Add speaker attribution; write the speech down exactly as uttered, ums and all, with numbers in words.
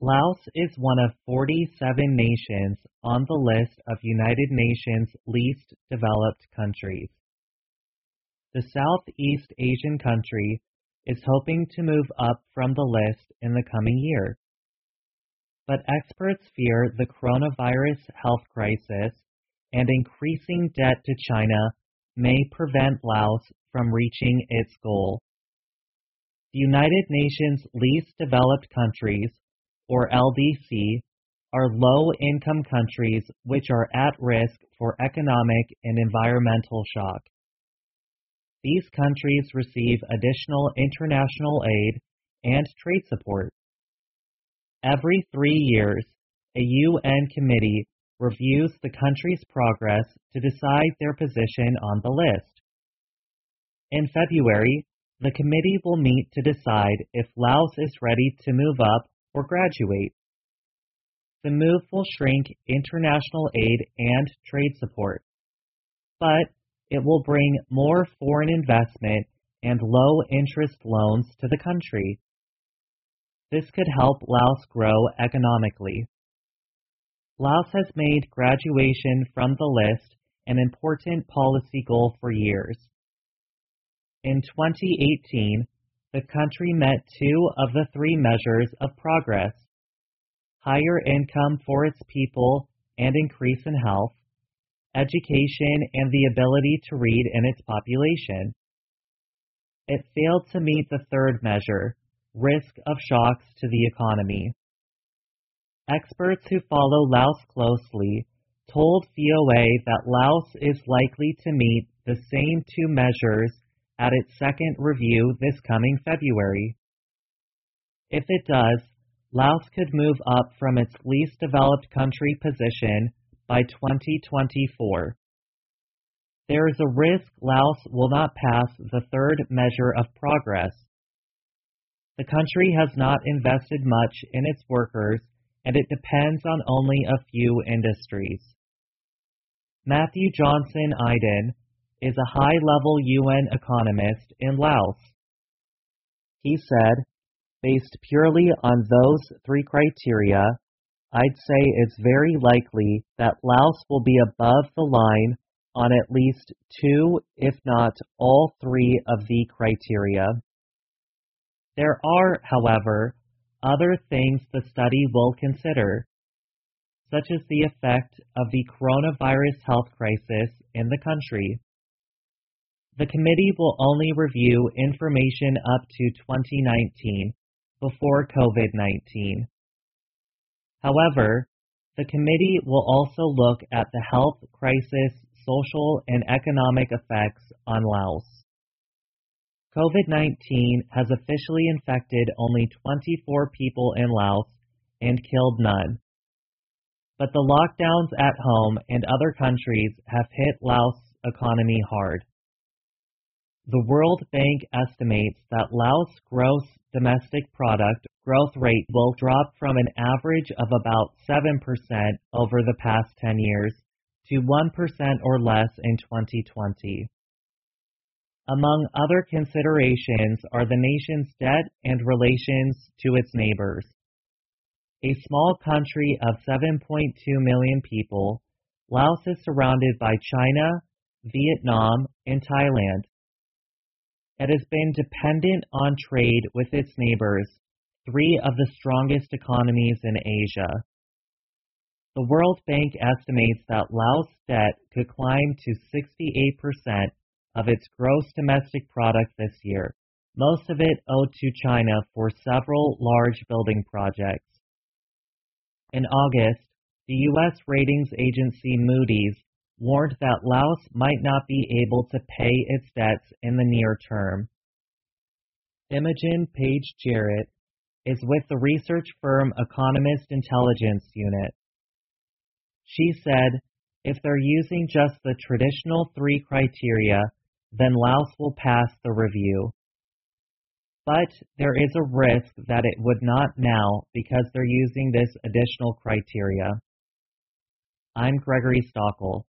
Speaker 1: Laos is one of forty-seven nations on the list of United Nations least developed countries. The Southeast Asian country is hoping to move up from the list in the coming year. But experts fear the coronavirus health crisis and increasing debt to China may prevent Laos from reaching its goal. The United Nations least developed countries, or L D C, are low-income countries which are at risk for economic and environmental shock. These countries receive additional international aid and trade support. Every three years, a U N committee reviews the country's progress to decide their position on the list. In February, the committee will meet to decide if Laos is ready to move up or graduate. The move will shrink international aid and trade support, but it will bring more foreign investment and low-interest loans to the country. This could help Laos grow economically. Laos has made graduation from the list an important policy goal for years. In twenty eighteen, the country met two of the three measures of progress: higher income for its people and increase in health, education and the ability to read in its population. It failed to meet the third measure, risk of shocks to the economy. Experts who follow Laos closely told V O A that Laos is likely to meet the same two measures at its second review this coming February. If it does, Laos could move up from its least developed country position by twenty twenty-four. There is a risk Laos will not pass the third measure of progress. The country has not invested much in its workers, and it depends on only a few industries. Matthew Johnson Iden is a high-level U N economist in Laos. He said, based purely on those three criteria, I'd say it's very likely that Laos will be above the line on at least two, if not all three of the criteria. There are, however, other things the study will consider, such as the effect of the coronavirus health crisis in the country. The committee will only review information up to twenty nineteen, before COVID nineteen. However, the committee will also look at the health crisis, social and economic effects on Laos. COVID nineteen has officially infected only twenty-four people in Laos and killed none. But the lockdowns at home and other countries have hit Laos' economy hard. The World Bank estimates that Laos' gross domestic product growth rate will drop from an average of about seven percent over the past ten years to one percent or less in twenty twenty. Among other considerations are the nation's debt and relations to its neighbors. A small country of seven point two million people, Laos is surrounded by China, Vietnam, and Thailand. It has been dependent on trade with its neighbors, three of the strongest economies in Asia. The World Bank estimates that Laos' debt could climb to sixty-eight percent of its gross domestic product this year, most of it owed to China for several large building projects. In August, the U S ratings agency Moody's warned that Laos might not be able to pay its debts in the near term. Imogen Page Jarrett is with the research firm Economist Intelligence Unit. She said, if they're using just the traditional three criteria, then Laos will pass the review. But there is a risk that it would not now because they're using this additional criteria. I'm Gregory Stockel.